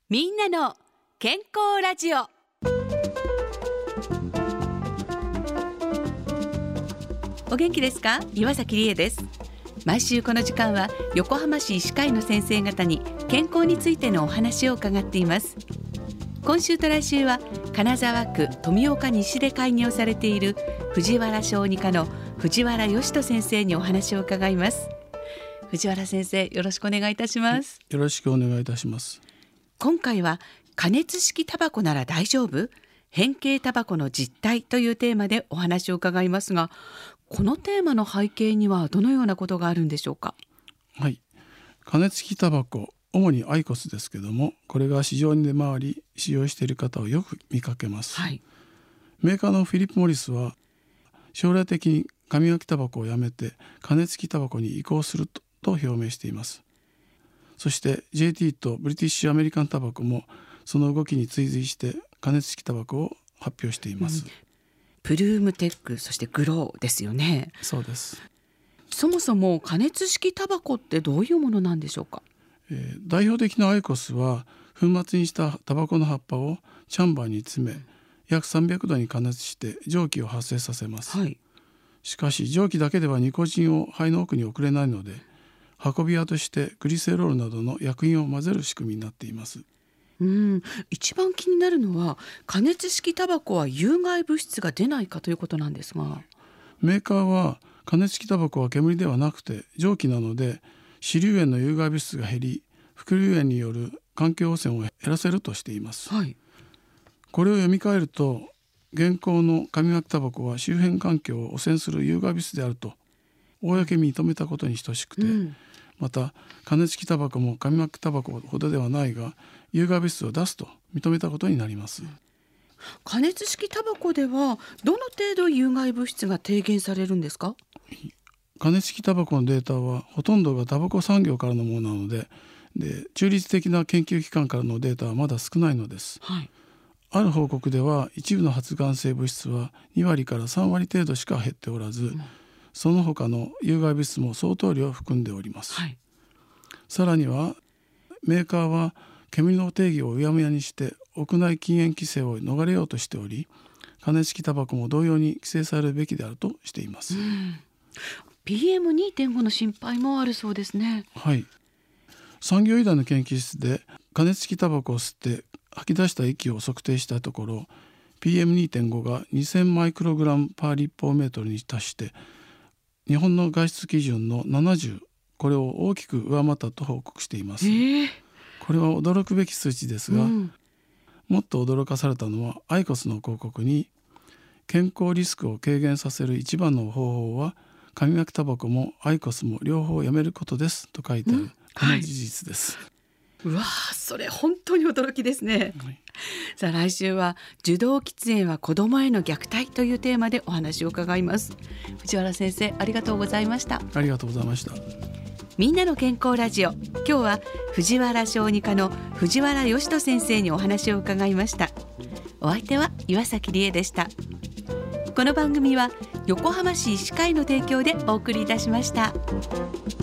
みんなの健康ラジオ。お元気ですか？岩崎理恵です。毎週この時間は横浜市医師会の先生方に健康についてのお話を伺っています。今週と来週は金沢区富岡西で開業されている藤原小児科の藤原義人先生にお話を伺います。藤原先生、よろしくお願いいたします。 よろしくお願いいたします。 今回は加熱式タバコなら大丈夫？変形タバコの実態というテーマでお話を伺いますが、このテーマの背景にはどのようなことがあるんでしょうか？ はい、加熱式タバコ、主にアイコスですけども、これが市場に出回り使用している方をよく見かけます。 はい、 メーカーのフィリップ・モリスは将来的に紙巻きタバコをやめて加熱式タバコに移行すると表明しています。そして JT とブリティッシュアメリカンタバコもその動きに追随して加熱式タバコを発表しています。 プルームテック、そしてグローですよね。 そうです。 そもそも加熱式タバコってどういうものなんでしょうか？ 代表的なアイコスは粉末にしたタバコの葉っぱをチャンバーに詰め、約300度に加熱して蒸気を発生させます。 はい、 しかし蒸気だけではニコチンを肺の奥に送れないので、運び屋としてグリセロールなどの薬品を混ぜる仕組みになっています。 一番気になるのは加熱式タバコは有害物質が出ないかということなんですが、 メーカーは加熱式タバコは煙ではなくて蒸気なので、支流煙の有害物質が減り、副流煙による環境汚染を減らせるとしています。 はい、 これを読み替えると、現行の紙巻きタバコは周辺環境を汚染する有害物質であると公に認めたことに等しくて、また加熱式タバコも紙巻きタバコほどではないが有害物質を出すと認めたことになります。 加熱式タバコではどの程度有害物質が低減されるんですか？ 加熱式タバコのデータはほとんどがタバコ産業からのものなので、中立的な研究機関からのデータはまだ少ないのです。 はい、 ある報告では一部の発がん性物質は2割から3割程度しか減っておらず、その他の有害物質も相当量含んでおります。 はい、 さらにはメーカーは煙の定義をうやむやにして屋内禁煙規制を逃れようとしており、加熱式タバコも同様に規制されるべきであるとしています。 PM2.5 の心配もあるそうですね。 はい、産業医大の研究室で加熱式タバコを吸って吐き出した息を測定したところ、 PM2.5 が2000マイクログラムパー立方メートルに達して、日本の外出基準の70、これを大きく上回ったと報告しています。これは驚くべき数値ですが、もっと驚かされたのはアイコスの広告に、健康リスクを軽減させる一番の方法は紙巻きタバコもアイコスも両方やめることですと書いてある、この事実です。 うわー、それ本当に驚きですね。 はい、 さあ来週は受動喫煙は子どもへの虐待というテーマでお話を伺います。藤原先生、ありがとうございました。 ありがとうございました。 みんなの健康ラジオ、今日は藤原小児科の藤原義人先生にお話を伺いました。お相手は岩崎理恵でした。この番組は横浜市医師会の提供でお送りいたしました。